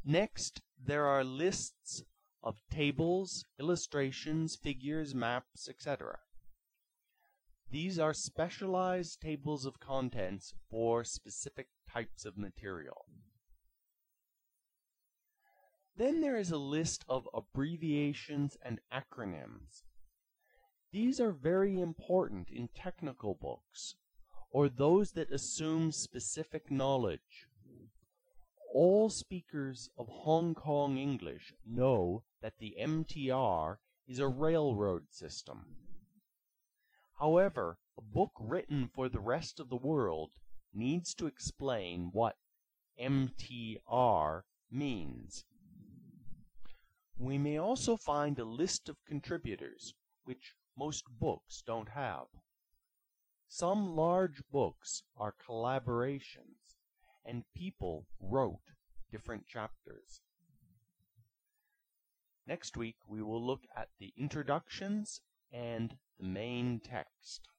Next, there are lists of tables, illustrations, figures, maps, etc. These are specialized tables of contents for specific types of material. Then there is a list of abbreviations and acronyms. These are very important in technical books, or those that assume specific knowledge. All speakers of Hong Kong English know that the MTR is a railroad system. However, a book written for the rest of the world needs to explain what MTR means. We may also find a list of contributors, which most books don't have. Some large books are collaborations, and people wrote different chapters. Next week we will look at the introductions and the main text.